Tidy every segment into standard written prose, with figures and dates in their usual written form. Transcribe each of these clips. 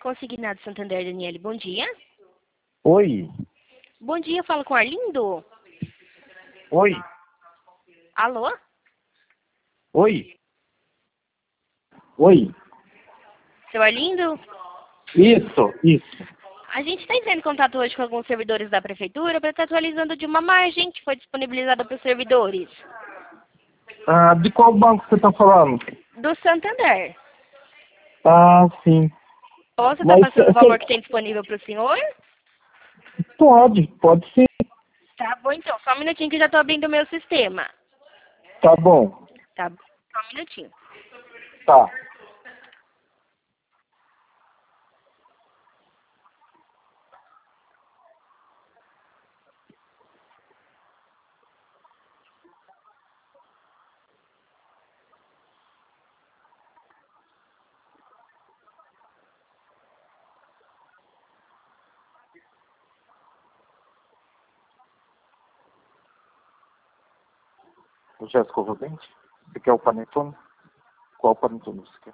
Consignado Santander, Daniele, bom dia. Oi. Bom dia, eu falo com Arlindo. Oi. Alô? Oi. Oi. Seu Arlindo? Isso. A gente está entrando em contato hoje com alguns servidores da prefeitura para estar atualizando de uma margem que foi disponibilizada para os servidores. Ah, de qual banco você está falando? Do Santander. Ah, sim. Posso estar Mas passando o valor que tem disponível para o senhor? pode sim. Tá bom, então. Só um minutinho que eu já estou abrindo o meu sistema. Tá bom. Tá bom? Só um minutinho. Tá. Já escovou o dente? Você quer o panetone? Qual panetone você quer?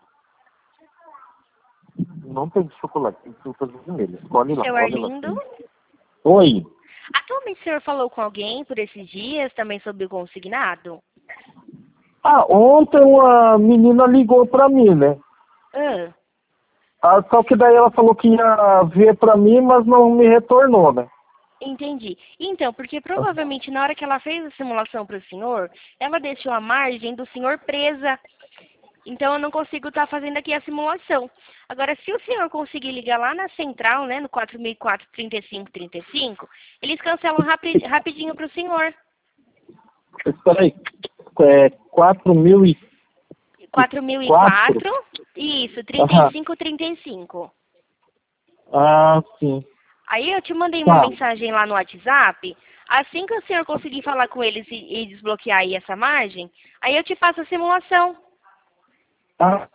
Não tem de chocolate, tem frutas vermelhas. Escolhe lá. Seu Olha lá. Arlindo? Oi. Atualmente o senhor falou com alguém por esses dias também sobre o consignado? Ah, ontem uma menina ligou pra mim, né? Ah, Só que daí ela falou que ia ver pra mim, mas não me retornou, né? entendi. Então, porque provavelmente na hora que ela fez a simulação para o senhor, ela deixou a margem do senhor presa. Então eu não consigo estar fazendo aqui a simulação. Agora, se o senhor conseguir ligar lá na central, né, no 4004-3535, eles cancelam rapidinho para o senhor. Espera aí. 4.004? 4004, isso, 3535. Ah, sim. Aí eu te mandei uma Tá. mensagem lá no WhatsApp. Assim que o senhor conseguir falar com eles e desbloquear aí essa margem, aí eu te faço a simulação. Ah,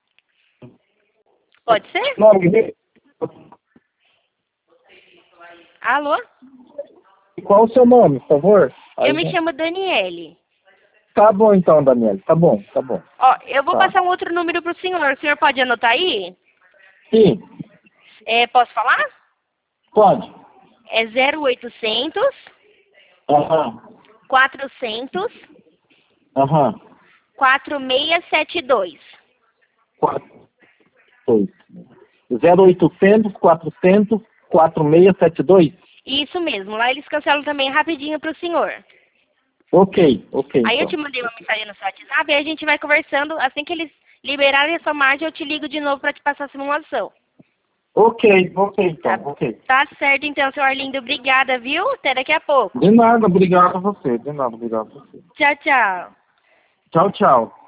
Pode ser? nome. Alô? Qual o seu nome, por favor? Eu me chamo Daniele. Tá bom então, Daniela. Tá bom. Ó, eu vou Tá. passar um outro número pro senhor. O senhor pode anotar aí? Sim, Posso falar? pode. É 0800 Aham. 400 4672. 0800 400 4672? Isso mesmo. Lá eles cancelam também rapidinho pro senhor. Ok, Aí eu então. te mandei uma mensagem no seu WhatsApp e a gente vai conversando. Assim que eles liberarem a sua margem, eu te ligo de novo para te passar a simulação. Ok, então, ok. Tá certo, então, seu Arlindo. Obrigada, viu? Até daqui a pouco. De nada, obrigado a você. Tchau, tchau. Tchau.